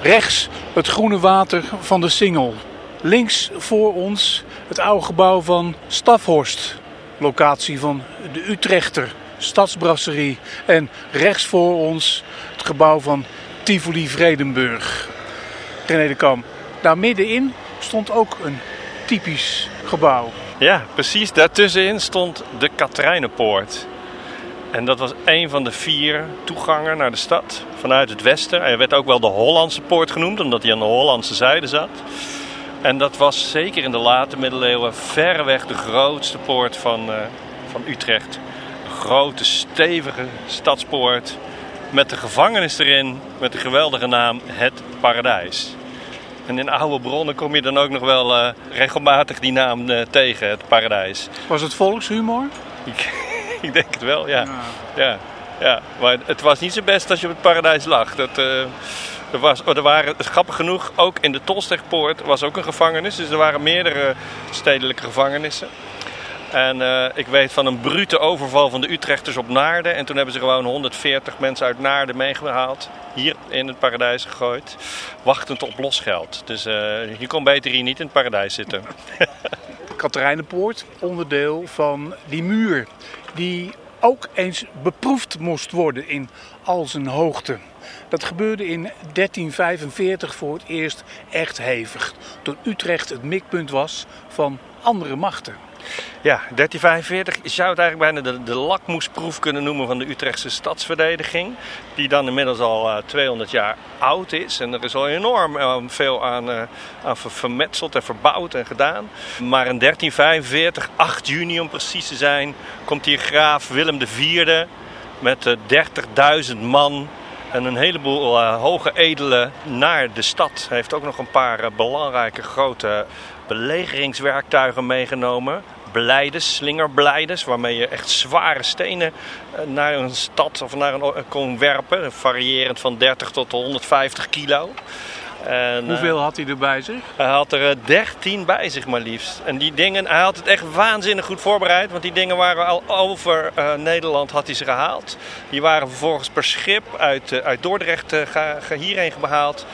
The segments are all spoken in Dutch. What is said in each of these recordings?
Rechts het groene water van de Singel. Links voor ons het oude gebouw van Stafhorst. Locatie van de Utrechter Stadsbrasserie. En rechts voor ons het gebouw van Tivoli Vredenburg. René de Kam, daar middenin stond ook een typisch gebouw. Ja, precies. Daartussenin stond de Katrijnenpoort. En dat was een van de 4 toegangen naar de stad vanuit het westen. Hij werd ook wel de Hollandse poort genoemd, omdat hij aan de Hollandse zijde zat. En dat was zeker in de late middeleeuwen verreweg de grootste poort van Utrecht. Een grote, stevige stadspoort met de gevangenis erin, met de geweldige naam Het Paradijs. En in oude bronnen kom je dan ook nog wel regelmatig die naam tegen, Het Paradijs. Was het volkshumor? Ik denk het wel, ja. Ja. Maar het was niet zo best als je op het paradijs lag. Er waren, grappig genoeg, ook in de Tolstegpoort was ook een gevangenis. Dus er waren meerdere stedelijke gevangenissen. En ik weet van een brute overval van de Utrechters op Naarden. En toen hebben ze gewoon 140 mensen uit Naarden meegehaald. Hier in het paradijs gegooid. Wachtend op losgeld. Dus je kon beter hier niet in het paradijs zitten. Katrijnenpoort, onderdeel van die muur. Die ook eens beproefd moest worden in al zijn hoogte. Dat gebeurde in 1345 voor het eerst echt hevig. Toen Utrecht het mikpunt was van andere machten. Ja, 1345, je zou het eigenlijk bijna de lakmoesproef kunnen noemen van de Utrechtse stadsverdediging. Die dan inmiddels al 200 jaar oud is. En er is al enorm veel aan vermetseld en verbouwd en gedaan. Maar in 1345, 8 juni om precies te zijn, komt hier graaf Willem IV met 30.000 man en een heleboel hoge edelen naar de stad. Hij heeft ook nog een paar belangrijke grote belegeringswerktuigen meegenomen. Blijdes, slingerblijdes, waarmee je echt zware stenen naar een stad of naar een kon werpen. Variërend van 30 tot 150 kilo. En, hoeveel had hij er bij zich? Hij had er 13 bij zich maar liefst. En die dingen, hij had het echt waanzinnig goed voorbereid. Want die dingen waren al over Nederland had hij ze gehaald. Die waren vervolgens per schip uit Dordrecht hierheen behaald.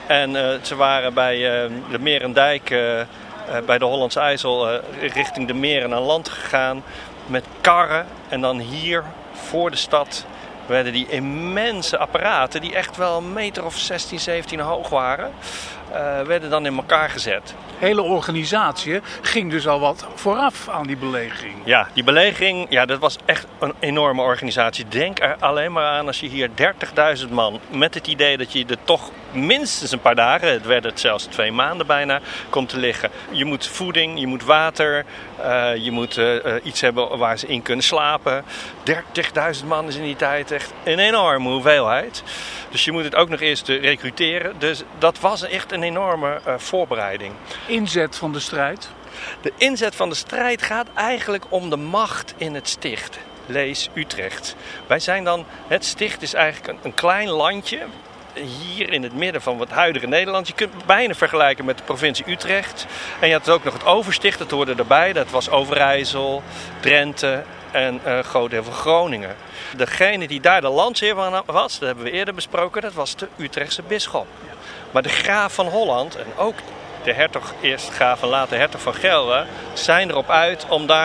En ze waren bij de Meerendijk, bij de Hollandse IJssel, richting de meren aan land gegaan. Met karren. En dan hier voor de stad werden die immense apparaten, die echt wel een meter of 16, 17 hoog waren, werden dan in elkaar gezet. De hele organisatie ging dus al wat vooraf aan die belegering. Ja, die belegering, dat was echt een enorme organisatie. Denk er alleen maar aan als je hier 30.000 man, met het idee dat je er toch minstens een paar dagen, het werden het zelfs 2 maanden bijna, komt te liggen. Je moet voeding, je moet water, je moet iets hebben waar ze in kunnen slapen. 30.000 man is in die tijd echt een enorme hoeveelheid. Dus je moet het ook nog eerst recruteren. Dus dat was echt een enorme voorbereiding. Inzet van de strijd? De inzet van de strijd gaat eigenlijk om de macht in het sticht. Lees Utrecht. Wij zijn dan, het sticht is eigenlijk een klein landje. Hier in het midden van het huidige Nederland. Je kunt het bijna vergelijken met de provincie Utrecht. En je had ook nog het Oversticht, dat hoorde erbij. Dat was Overijssel, Drenthe en een groot deel van Groningen. Degene die daar de landsheer van was, dat hebben we eerder besproken, dat was de Utrechtse bisschop. Maar de graaf van Holland en ook de hertog, eerst graaf en later hertog van Gelre, zijn erop uit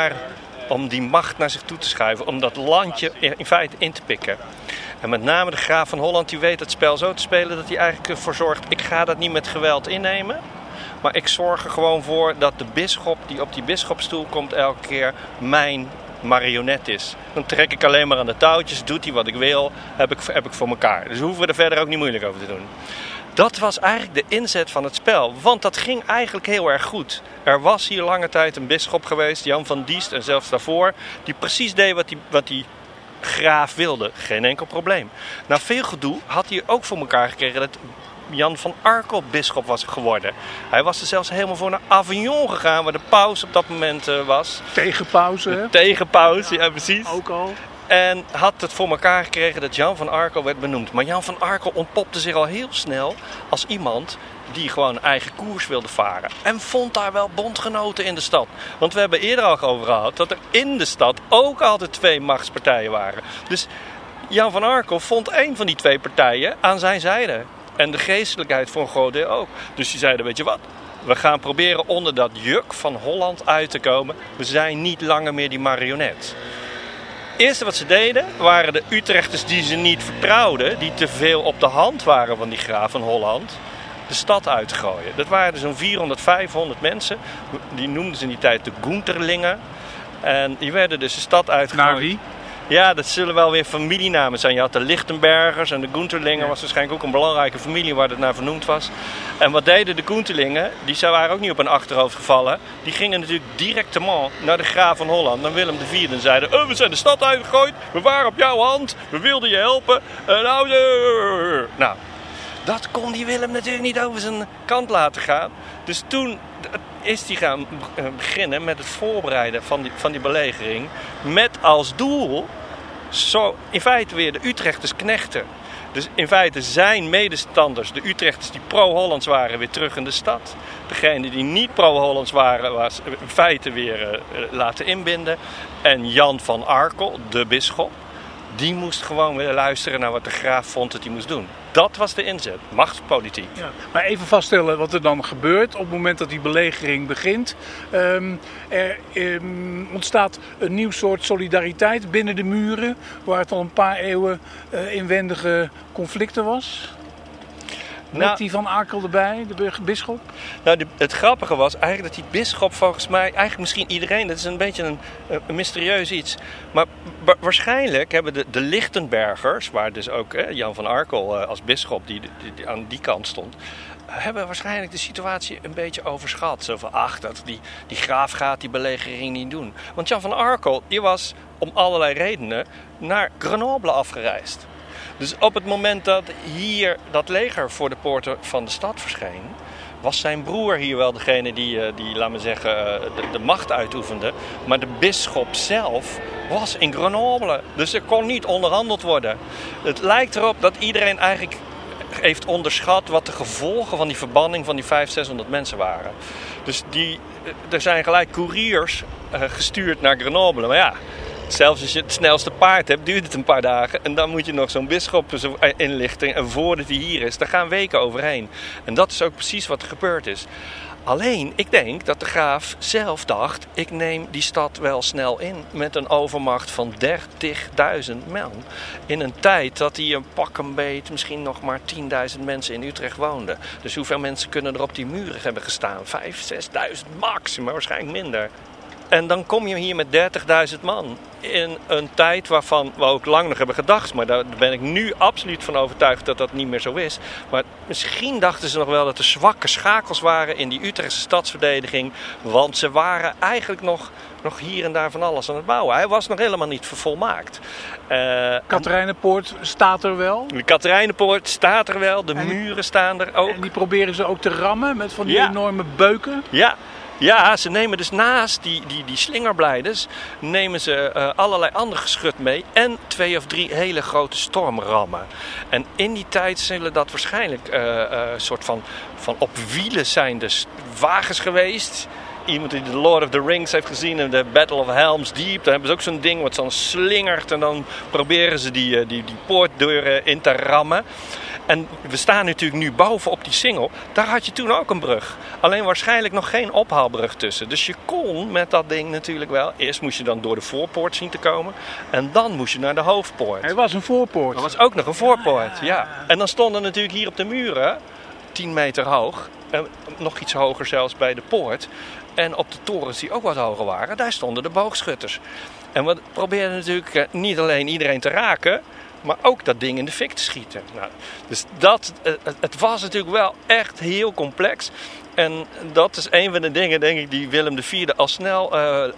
om die macht naar zich toe te schuiven. Om dat landje in feite in te pikken. En met name de graaf van Holland, die weet het spel zo te spelen dat hij eigenlijk ervoor zorgt, ik ga dat niet met geweld innemen. Maar ik zorg er gewoon voor dat de bisschop die op die bisschopstoel komt elke keer mijn marionet is. Dan trek ik alleen maar aan de touwtjes, doet hij wat ik wil, heb ik voor elkaar. Dus hoeven we er verder ook niet moeilijk over te doen. Dat was eigenlijk de inzet van het spel, want dat ging eigenlijk heel erg goed. Er was hier lange tijd een bisschop geweest, Jan van Diest en zelfs daarvoor, die precies deed wat die graaf wilde. Geen enkel probleem. Na veel gedoe had hij ook voor elkaar gekregen dat Jan van Arkel bisschop was geworden. Hij was er zelfs helemaal voor naar Avignon gegaan, waar de paus op dat moment was. Tegenpauze, hè? Tegenpauze, ja precies. Ook al. En had het voor elkaar gekregen dat Jan van Arkel werd benoemd. Maar Jan van Arkel ontpopte zich al heel snel als iemand die gewoon eigen koers wilde varen. En vond daar wel bondgenoten in de stad. Want we hebben eerder al over gehad dat er in de stad ook altijd 2 machtspartijen waren. Dus Jan van Arkel vond een van die 2 partijen aan zijn zijde. En de geestelijkheid voor een groot deel ook. Dus die zeiden, weet je wat? We gaan proberen onder dat juk van Holland uit te komen. We zijn niet langer meer die marionet. Het eerste wat ze deden, waren de Utrechters die ze niet vertrouwden, die te veel op de hand waren van die graaf van Holland, de stad uit te gooien. Dat waren zo'n 400, 500 mensen. Die noemden ze in die tijd de Gunterlingen. En die werden dus de stad uitgegooid. Naar wie? Ja, dat zullen wel weer familienamen zijn. Je had de Lichtenbergers en de Gunterlingen. Was waarschijnlijk ook een belangrijke familie waar het naar vernoemd was. En wat deden de Gunterlingen? Die waren ook niet op hun achterhoofd gevallen. Die gingen natuurlijk directement naar de graaf van Holland, naar Willem IV. En zeiden, we zijn de stad uitgegooid. We waren op jouw hand. We wilden je helpen. Nou, dat kon die Willem natuurlijk niet over zijn kant laten gaan. Dus toen is hij gaan beginnen met het voorbereiden van die belegering. Met als doel, zo in feite weer de Utrechters knechten. Dus in feite zijn medestanders, de Utrechters die pro-Hollands waren, weer terug in de stad. Degenen die niet pro-Hollands waren, was in feite weer laten inbinden. En Jan van Arkel, de bisschop, die moest gewoon weer luisteren naar wat de graaf vond dat hij moest doen. Dat was de inzet, machtspolitiek. Ja, maar even vaststellen wat er dan gebeurt op het moment dat die belegering begint. Er ontstaat een nieuw soort solidariteit binnen de muren, waar het al een paar eeuwen inwendige conflicten was. Met die Van Arkel erbij, de bisschop? Nou, het grappige was eigenlijk dat die bisschop volgens mij, eigenlijk misschien iedereen, dat is een beetje een mysterieus iets. Maar waarschijnlijk hebben de Lichtenbergers, waar dus ook Jan van Arkel als bisschop die aan die kant stond, hebben waarschijnlijk de situatie een beetje overschat. Zo van, dat die graaf gaat die belegering niet doen. Want Jan van Arkel, die was om allerlei redenen naar Grenoble afgereisd. Dus op het moment dat hier dat leger voor de poorten van de stad verscheen, was zijn broer hier wel degene die laten we zeggen, de macht uitoefende. Maar de bisschop zelf was in Grenoble. Dus er kon niet onderhandeld worden. Het lijkt erop dat iedereen eigenlijk heeft onderschat wat de gevolgen van die verbanning van die 500-600 mensen waren. Dus er zijn gelijk koeriers gestuurd naar Grenoble. Maar ja, zelfs als je het snelste paard hebt, duurt het een paar dagen. En dan moet je nog zo'n bisschop inlichten. En voordat hij hier is, daar gaan weken overheen. En dat is ook precies wat er gebeurd is. Alleen, ik denk dat de graaf zelf dacht, ik neem die stad wel snel in. Met een overmacht van 30.000 man. In een tijd dat hij een pak een beet misschien nog maar 10.000 mensen in Utrecht woonden. Dus hoeveel mensen kunnen er op die muren hebben gestaan? 5.000, 6.000 max, maar waarschijnlijk minder. En dan kom je hier met 30.000 man in een tijd waarvan we ook lang nog hebben gedacht. Maar daar ben ik nu absoluut van overtuigd dat dat niet meer zo is. Maar misschien dachten ze nog wel dat er zwakke schakels waren in die Utrechtse stadsverdediging. Want ze waren eigenlijk nog hier en daar van alles aan het bouwen. Hij was nog helemaal niet volmaakt. Katerijnenpoort staat er wel? De Katerijnenpoort staat er wel. De muren staan er ook. En die proberen ze ook te rammen met van die enorme beuken? Ja, ze nemen dus naast die slingerblijders nemen ze allerlei ander geschut mee en 2 of 3 hele grote stormrammen. En in die tijd zullen dat waarschijnlijk een soort van op wielen zijn dus wagens geweest. Iemand die The Lord of the Rings heeft gezien in de Battle of Helm's Deep. Daar hebben ze ook zo'n ding wat dan slingert en dan proberen ze die poortdeuren in te rammen. En we staan natuurlijk nu bovenop die singel. Daar had je toen ook een brug. Alleen waarschijnlijk nog geen ophaalbrug tussen. Dus je kon met dat ding natuurlijk wel. Eerst moest je dan door de voorpoort zien te komen. En dan moest je naar de hoofdpoort. Er was een voorpoort. Er was ook nog een voorpoort, ja. En dan stonden natuurlijk hier op de muren, 10 meter hoog. Nog iets hoger zelfs bij de poort. En op de torens die ook wat hoger waren, daar stonden de boogschutters. En we probeerden natuurlijk niet alleen iedereen te raken, maar ook dat ding in de fik te schieten. Nou, dus het was natuurlijk wel echt heel complex. En dat is een van de dingen, denk ik, die Willem IV al snel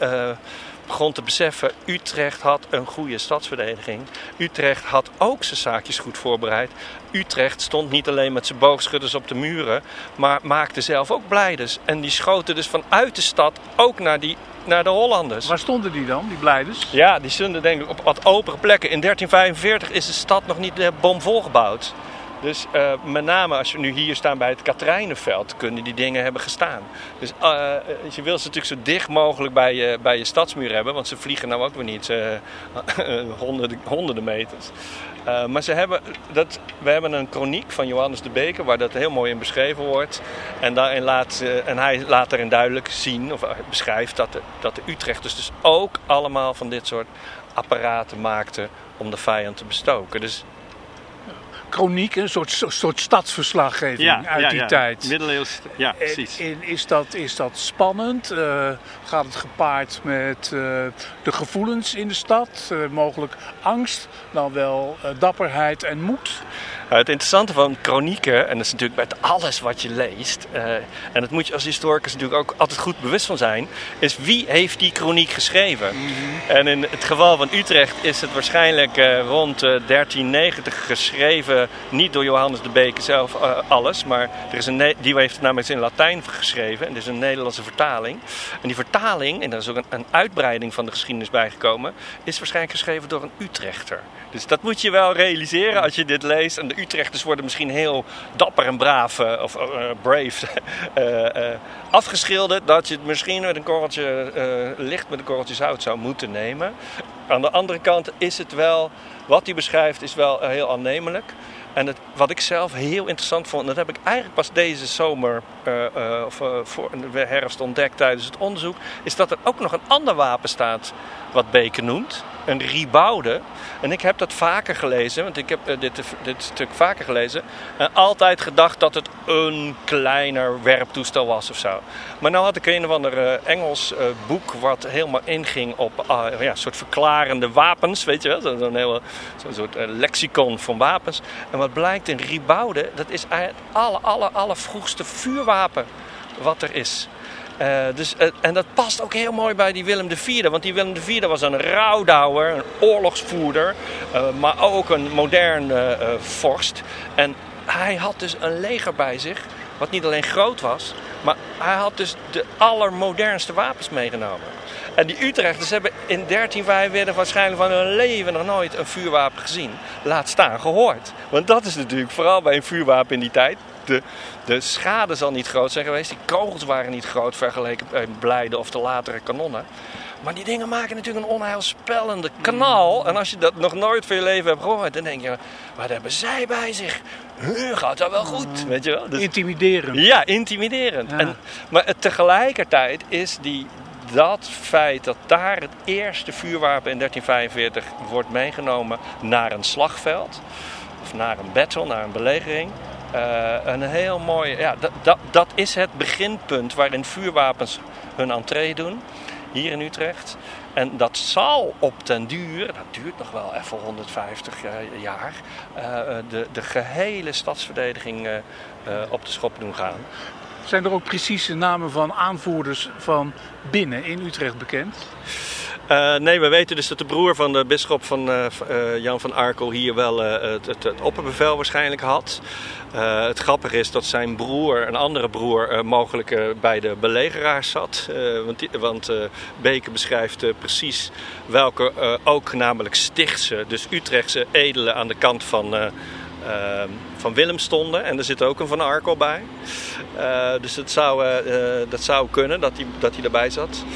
begon te beseffen. Utrecht had een goede stadsverdediging. Utrecht had ook zijn zaakjes goed voorbereid. Utrecht stond niet alleen met zijn boogschutters op de muren, maar maakte zelf ook blijders. En die schoten dus vanuit de stad ook naar de Hollanders. Waar stonden die dan, die blijders? Ja, die stonden denk ik op wat opere plekken. In 1345 is de stad nog niet bomvol gebouwd. Dus met name als we nu hier staan bij het Katrijnenveld, kunnen die dingen hebben gestaan. Dus je wil ze natuurlijk zo dicht mogelijk bij je stadsmuur hebben, want ze vliegen nou ook weer niet honderden meters. Maar we hebben een kroniek van Johannes de Beker waar dat heel mooi in beschreven wordt. En hij laat daarin duidelijk zien, of beschrijft dat de Utrechters dus ook allemaal van dit soort apparaten maakten om de vijand te bestoken. Dus kroniek, een soort stadsverslaggeving uit die tijd. Middeleeuws, ja, precies. Is dat spannend? Gaat het gepaard met de gevoelens in de stad? Mogelijk angst, dan wel dapperheid en moed? Het interessante van kronieken, en dat is natuurlijk bij alles wat je leest, en dat moet je als historicus natuurlijk ook altijd goed bewust van zijn, is wie heeft die kroniek geschreven? Mm-hmm. En in het geval van Utrecht is het waarschijnlijk rond 1390 geschreven, niet door Johannes de Beker zelf alles, maar die heeft het namelijk in Latijn geschreven, en dit is een Nederlandse vertaling. En die vertaling, en daar is ook een uitbreiding van de geschiedenis bijgekomen, is waarschijnlijk geschreven door een Utrechter. Dus dat moet je wel realiseren als je dit leest. En de Utrechters worden misschien heel dapper en braaf, of brave, afgeschilderd. Dat je het misschien met een korreltje licht met een korreltje zout zou moeten nemen. Aan de andere kant is het wel, wat hij beschrijft, is wel heel aannemelijk. En wat ik zelf heel interessant vond, en dat heb ik eigenlijk pas deze zomer voor de herfst ontdekt tijdens het onderzoek, is dat er ook nog een ander wapen staat wat Beker noemt. Een ribaude. En ik heb dat vaker gelezen, want ik heb dit stuk vaker gelezen. En altijd gedacht dat het een kleiner werptoestel was of zo. Maar nou had ik een of ander Engels boek wat helemaal inging op een soort verklarende wapens, weet je wel. Zo'n soort lexicon van wapens. En wat blijkt, een ribaude, dat is het allervroegste vuurwapen wat er is. En dat past ook heel mooi bij die Willem IV. Want die Willem IV was een rouwdouwer, een oorlogsvoerder, maar ook een modern vorst. En hij had dus een leger bij zich, wat niet alleen groot was, maar hij had dus de allermodernste wapens meegenomen. En die Utrechters hebben in 1345 waarschijnlijk van hun leven nog nooit een vuurwapen gezien. Laat staan gehoord. Want dat is natuurlijk vooral bij een vuurwapen in die tijd. De schade zal niet groot zijn geweest. Die kogels waren niet groot vergeleken bij Blijde of de latere kanonnen. Maar die dingen maken natuurlijk een onheilspellende knal. En als je dat nog nooit van je leven hebt gehoord, dan denk je, wat hebben zij bij zich? Gaat dat wel goed? Weet je wel? Dus, intimiderend. Ja, intimiderend. Ja. Maar tegelijkertijd is dat feit dat daar het eerste vuurwapen in 1345 wordt meegenomen naar een slagveld, of naar een battle, naar een belegering. Een heel mooi, dat is het beginpunt waarin vuurwapens hun entree doen, hier in Utrecht. En dat zal op den duur, dat duurt nog wel even 150 jaar, de gehele stadsverdediging op de schop doen gaan. Zijn er ook precieze namen van aanvoerders van binnen in Utrecht bekend? Nee, we weten dus dat de broer van de bisschop van Jan van Arkel hier wel het opperbevel waarschijnlijk had. Het grappige is dat zijn broer, een andere broer, mogelijk bij de belegeraars zat. Want Beker beschrijft precies welke ook namelijk Stichtse, dus Utrechtse edelen aan de kant van Willem stonden. En er zit ook een Van Arkel bij. Dus dat zou kunnen dat hij erbij zat.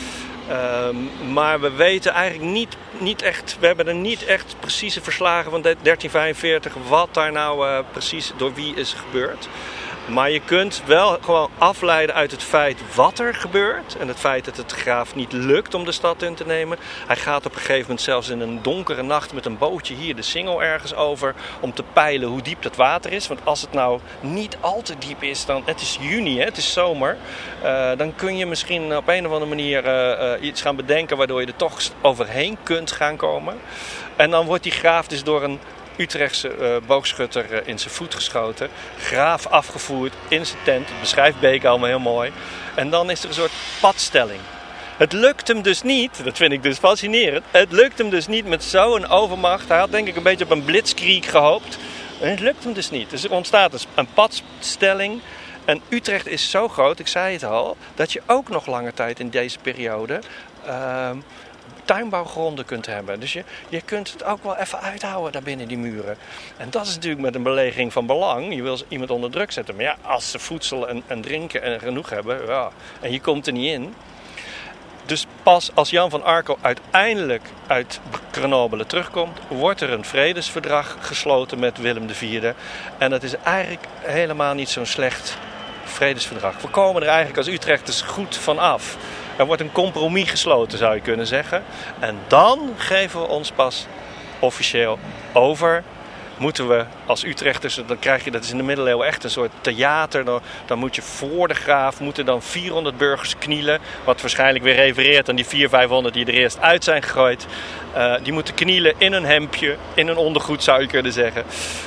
Maar we weten eigenlijk niet echt, we hebben er niet echt precieze verslagen van 1345 wat daar nou precies door wie is gebeurd. Maar je kunt wel gewoon afleiden uit het feit wat er gebeurt. En het feit dat het graaf niet lukt om de stad in te nemen. Hij gaat op een gegeven moment zelfs in een donkere nacht met een bootje hier de Singel ergens over. Om te peilen hoe diep dat water is. Want als het nou niet al te diep is, dan, het is juni, het is zomer. Dan kun je misschien op een of andere manier iets gaan bedenken waardoor je er toch overheen kunt gaan komen. En dan wordt die graaf dus door een Utrechtse boogschutter in zijn voet geschoten. Graaf afgevoerd in zijn tent. Dat beschrijft Beker allemaal heel mooi. En dan is er een soort padstelling. Het lukt hem dus niet, dat vind ik dus fascinerend. Het lukt hem dus niet met zo'n overmacht. Hij had denk ik een beetje op een blitzkrieg gehoopt. En het lukt hem dus niet. Dus er ontstaat dus een padstelling. En Utrecht is zo groot, ik zei het al, dat je ook nog lange tijd in deze periode tuinbouwgronden kunt hebben. Dus je kunt het ook wel even uithouden daar binnen die muren. En dat is natuurlijk met een belegering van belang. Je wil iemand onder druk zetten. Maar ja, als ze voedsel en drinken en genoeg hebben, ja, en je komt er niet in. Dus pas als Jan van Arkel uiteindelijk uit Grenoble terugkomt, wordt er een vredesverdrag gesloten met Willem IV. En dat is eigenlijk helemaal niet zo'n slecht vredesverdrag. We komen er eigenlijk als Utrechters goed van af. Er wordt een compromis gesloten, zou je kunnen zeggen. En dan geven we ons pas officieel over. Moeten we als Utrechters, dan krijg je, dat is in de middeleeuwen echt een soort theater. Dan moet je voor de graaf, moeten dan 400 burgers knielen. Wat waarschijnlijk weer refereert aan die 400-500 die er eerst uit zijn gegooid. Die moeten knielen in een hemdje, in een ondergoed zou je kunnen zeggen.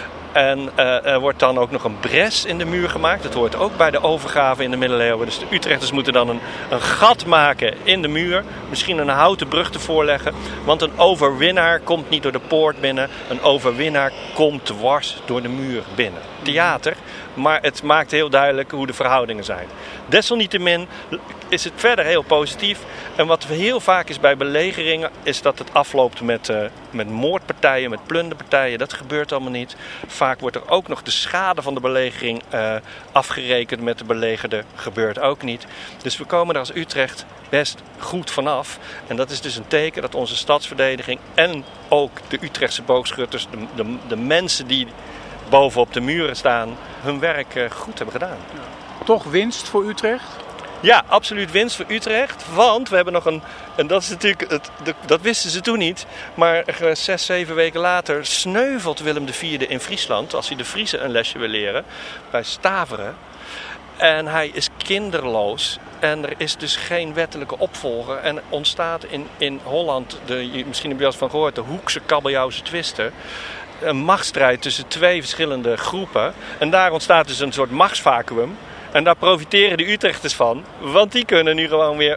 En er wordt dan ook nog een bres in de muur gemaakt. Dat hoort ook bij de overgave in de middeleeuwen. Dus de Utrechters moeten dan een gat maken in de muur. Misschien een houten brug ervoor leggen. Want een overwinnaar komt niet door de poort binnen. Een overwinnaar komt dwars door de muur binnen. Theater, maar het maakt heel duidelijk hoe de verhoudingen zijn. Desalniettemin is het verder heel positief. En wat heel vaak is bij belegeringen, is dat het afloopt met moordpartijen, met plunderpartijen. Dat gebeurt allemaal niet. Vaak wordt er ook nog de schade van de belegering afgerekend met de belegerde. Gebeurt ook niet. Dus we komen er als Utrecht best goed vanaf. En dat is dus een teken dat onze stadsverdediging en ook de Utrechtse boogschutters, de mensen die bovenop de muren staan, hun werk goed hebben gedaan. Toch winst voor Utrecht? Ja, absoluut winst voor Utrecht. Want we hebben nog en dat is natuurlijk, dat wisten ze toen niet. Maar 6, 7 weken later sneuvelt Willem IV in Friesland. Als hij de Friezen een lesje wil leren. Bij Staveren. En hij is kinderloos. En er is dus geen wettelijke opvolger. En er ontstaat in Holland, misschien heb je wel eens van gehoord, de Hoekse kabeljauwse twisten. Een machtsstrijd tussen 2 verschillende groepen. En daar ontstaat dus een soort machtsvacuüm. En daar profiteren de Utrechters van. Want die kunnen nu gewoon weer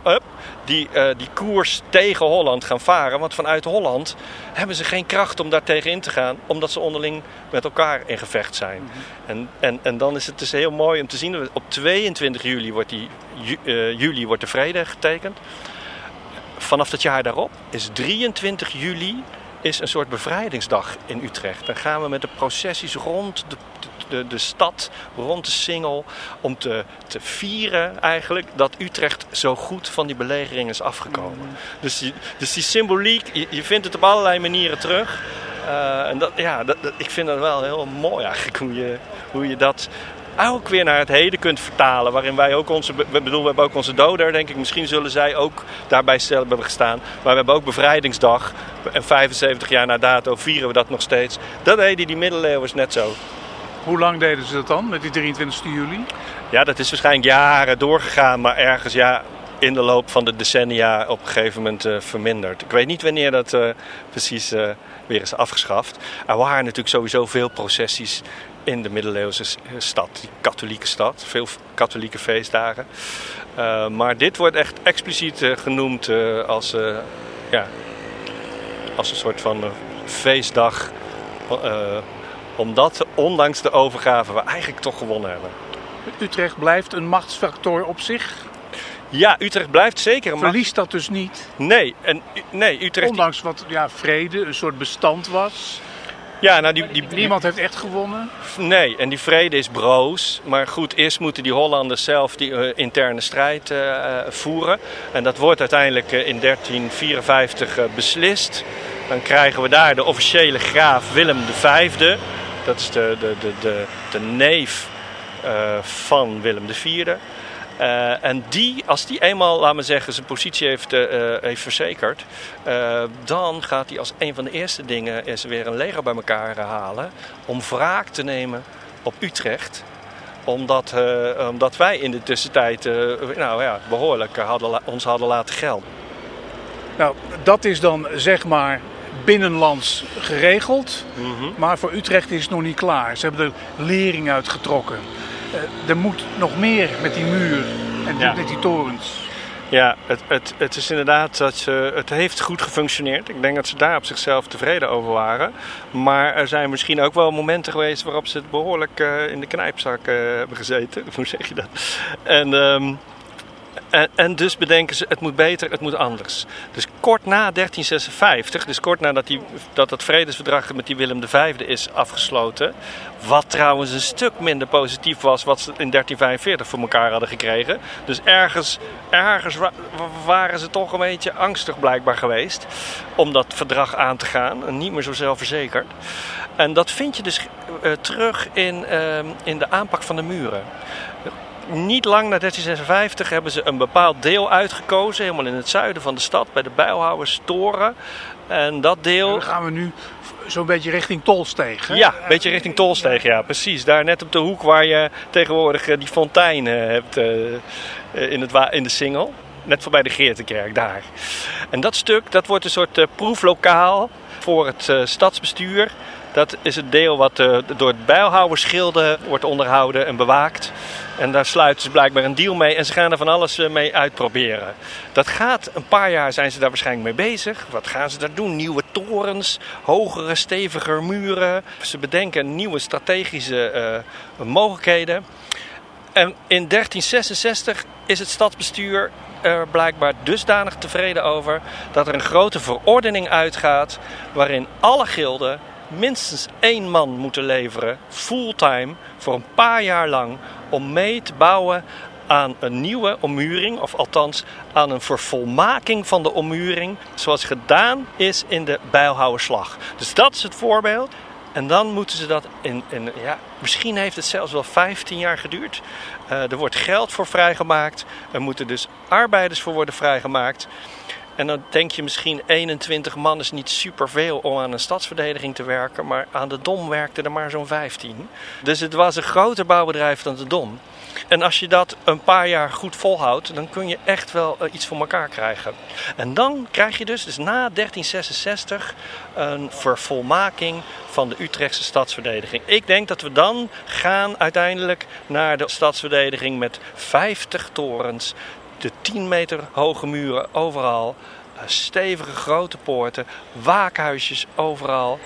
die koers tegen Holland gaan varen. Want vanuit Holland hebben ze geen kracht om daar tegen in te gaan. Omdat ze onderling met elkaar in gevecht zijn. En dan is het dus heel mooi om te zien. Op 22 juli wordt de vrede getekend. Vanaf het jaar daarop is 23 juli is een soort bevrijdingsdag in Utrecht. Dan gaan we met de processies rond de stad, rond de Singel, om te vieren eigenlijk dat Utrecht zo goed van die belegering is afgekomen. Dus die symboliek, je vindt het op allerlei manieren terug. En ik vind dat wel heel mooi eigenlijk, hoe je dat ook weer naar het heden kunt vertalen. Waarin wij ook we hebben ook onze doden, denk ik. Misschien zullen zij ook daarbij stil hebben gestaan. Maar we hebben ook bevrijdingsdag. En 75 jaar na dato vieren we dat nog steeds. Dat deden die middeleeuwers net zo. Hoe lang deden ze dat dan, met die 23 juli? Ja, dat is waarschijnlijk jaren doorgegaan. Maar ergens in de loop van de decennia op een gegeven moment verminderd. Ik weet niet wanneer dat precies weer is afgeschaft. Er waren natuurlijk sowieso veel processies in de middeleeuwse stad, die katholieke stad. Veel katholieke feestdagen. Maar dit wordt echt expliciet genoemd als een soort van feestdag. Omdat, ondanks de overgave, we eigenlijk toch gewonnen hebben. Utrecht blijft een machtsfactor op zich? Ja, Utrecht blijft zeker een Verliest dat dus niet? Nee, Utrecht... Ondanks wat vrede, een soort bestand was. Ja, nou niemand heeft echt gewonnen? Nee, en die vrede is broos. Maar goed, eerst moeten die Hollanders zelf die interne strijd voeren. En dat wordt uiteindelijk in 1354 beslist. Dan krijgen we daar de officiële graaf Willem V. Dat is de neef van Willem IV. En als die eenmaal, laten we zeggen, zijn positie heeft verzekerd, dan gaat hij als een van de eerste dingen weer een leger bij elkaar halen om wraak te nemen op Utrecht. Omdat wij in de tussentijd behoorlijk ons hadden laten gelden. Nou, dat is dan zeg maar binnenlands geregeld, maar voor Utrecht is het nog niet klaar. Ze hebben er lering uitgetrokken. Er moet nog meer met die muur en met die torens. Ja, het is inderdaad dat het heeft goed gefunctioneerd. Ik denk dat ze daar op zichzelf tevreden over waren. Maar er zijn misschien ook wel momenten geweest waarop ze het behoorlijk in de knijpzak hebben gezeten. Hoe zeg je dat? En dus bedenken ze, het moet beter, het moet anders. Dus kort na 1356, dus kort nadat dat het vredesverdrag met die Willem V is afgesloten, wat trouwens een stuk minder positief was wat ze in 1345 voor elkaar hadden gekregen. Dus ergens waren ze toch een beetje angstig blijkbaar geweest om dat verdrag aan te gaan. En niet meer zo zelfverzekerd. En dat vind je dus terug in de aanpak van de muren. Niet lang na 1356 hebben ze een bepaald deel uitgekozen, helemaal in het zuiden van de stad, bij de Bijlhouwerstoren. En dat deel... En dan gaan we nu zo'n beetje richting Tolsteeg. Hè? Ja, een beetje richting Tolsteeg, ja, precies. Daar net op de hoek waar je tegenwoordig die fontein hebt in de Singel. Net voorbij de Geertenkerk, daar. En dat stuk, dat wordt een soort proeflokaal voor het stadsbestuur. Dat is het deel wat door het Bijlhouwersgilde wordt onderhouden en bewaakt. En daar sluiten ze blijkbaar een deal mee en ze gaan er van alles mee uitproberen. Dat gaat, een paar jaar zijn ze daar waarschijnlijk mee bezig. Wat gaan ze daar doen? Nieuwe torens, hogere, steviger muren. Ze bedenken nieuwe strategische mogelijkheden. En in 1366 is het stadsbestuur er blijkbaar dusdanig tevreden over dat er een grote verordening uitgaat waarin alle gilden minstens 1 man moeten leveren, fulltime, voor een paar jaar lang, om mee te bouwen aan een nieuwe ommuring, of althans aan een vervolmaking van de ommuring, zoals gedaan is in de Bijlhouwerslag. Dus dat is het voorbeeld. En dan moeten ze dat misschien heeft het zelfs wel 15 jaar geduurd. Er wordt geld voor vrijgemaakt, er moeten dus arbeiders voor worden vrijgemaakt. En dan denk je misschien 21 man is niet superveel om aan een stadsverdediging te werken, maar aan de Dom werkte er maar zo'n 15. Dus het was een groter bouwbedrijf dan de Dom. En als je dat een paar jaar goed volhoudt, dan kun je echt wel iets voor elkaar krijgen. En dan krijg je dus na 1366 een vervolmaking van de Utrechtse stadsverdediging. Ik denk dat we dan gaan uiteindelijk naar de stadsverdediging met 50 torens, de 10 meter hoge muren overal, stevige grote poorten, waakhuisjes overal.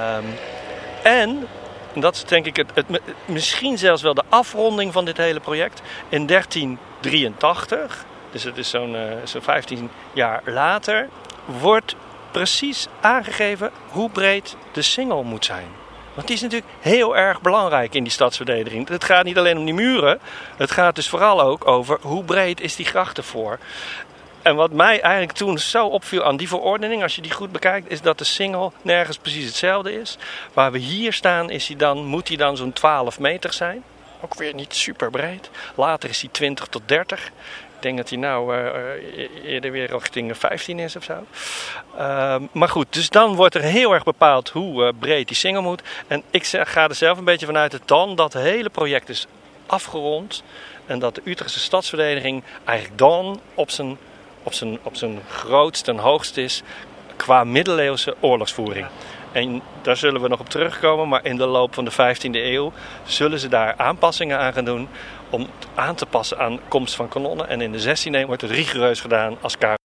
En dat is denk ik misschien zelfs wel de afronding van dit hele project. In 1383, dus het is zo'n 15 jaar later, wordt precies aangegeven hoe breed de Singel moet zijn. Want die is natuurlijk heel erg belangrijk in die stadsverdediging. Het gaat niet alleen om die muren, het gaat dus vooral ook over hoe breed is die gracht ervoor. En wat mij eigenlijk toen zo opviel aan die verordening, als je die goed bekijkt, is dat de Singel nergens precies hetzelfde is. Waar we hier staan moet hij dan zo'n 12 meter zijn. Ook weer niet super breed. Later is hij 20 tot 30. Ik denk dat hij eerder weer richting 15 is of zo. Maar goed, dus dan wordt er heel erg bepaald hoe breed die Singel moet. En ik ga er zelf een beetje vanuit dat het hele project is afgerond. En dat de Utrechtse stadsverdediging eigenlijk dan op zijn grootst en hoogst is qua middeleeuwse oorlogsvoering. En daar zullen we nog op terugkomen, maar in de loop van de 15e eeuw zullen ze daar aanpassingen aan gaan doen om aan te passen aan komst van kanonnen. En in de 16e eeuw wordt het rigoureus gedaan als